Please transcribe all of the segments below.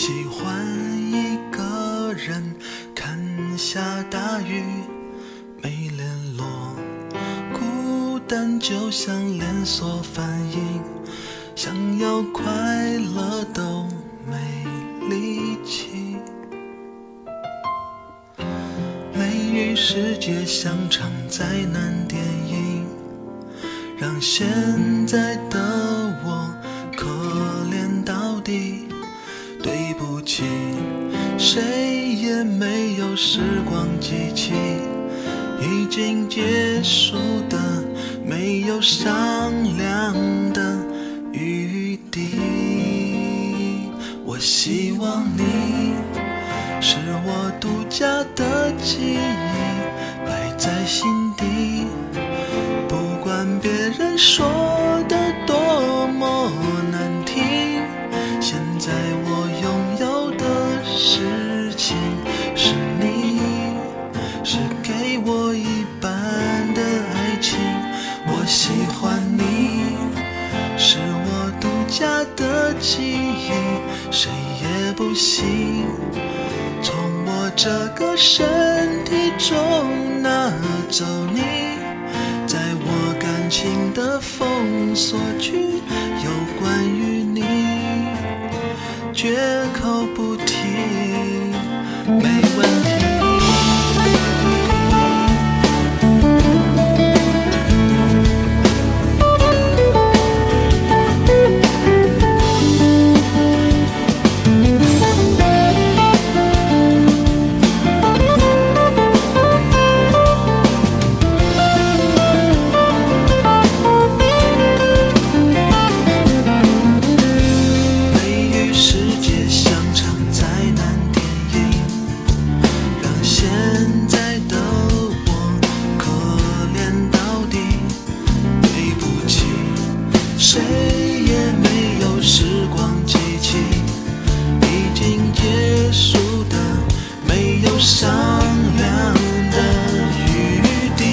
喜欢一个人看下大雨，没联络，孤单就像连锁反应，想要快乐都没力气。美与世界像场灾难电影，让现在的我可怜到底。对不起，谁也没有时光机器，已经结束的没有商量的余地。我希望你是我独家的记忆，摆在心底，不管别人说的多么难听。现在我拥有的事情是你，是给我一半的爱情。我喜欢你，是我独家的记忆，谁也不行从我这个身体中拿走你。在我感情的封锁区，有关于你绝口不提，没问题。谁也没有时光机器，已经结束的没有商量的余地。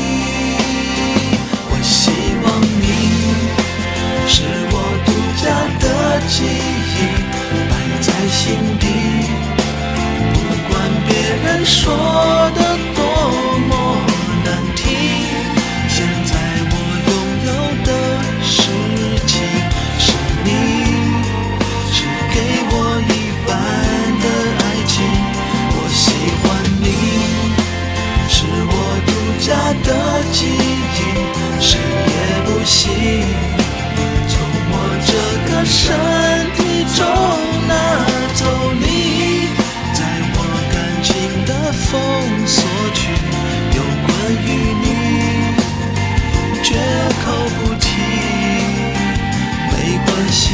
我希望你是我独家的记忆，摆在心底，不管别人说的多么难听。现在我拥有的事情是你，是给我一半的爱情。我喜欢你，是我独家的记忆，谁也不行从我这个身体中拿走你。在我感情的封锁区，有关于你绝口不提，没关系。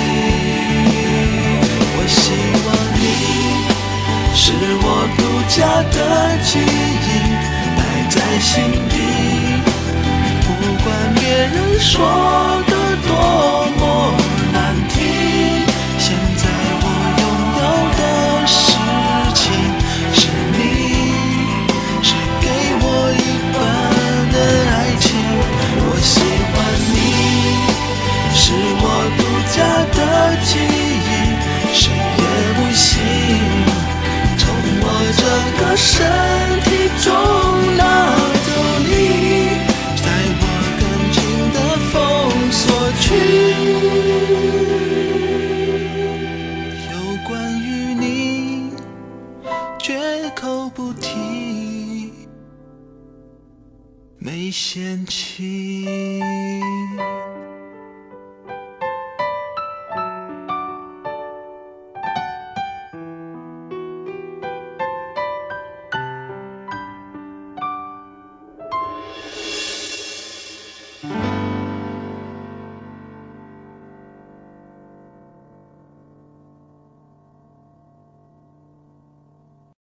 我希望你是我独家的记忆，摆在心底，不管别人说的多么难听。现在我拥有的事情是你，是给我一半的爱情。我喜欢你，是我独家的记忆，谁也不行从我这个身体中拿走你。在我感情的封锁区，有关于你绝口不提，没嫌弃。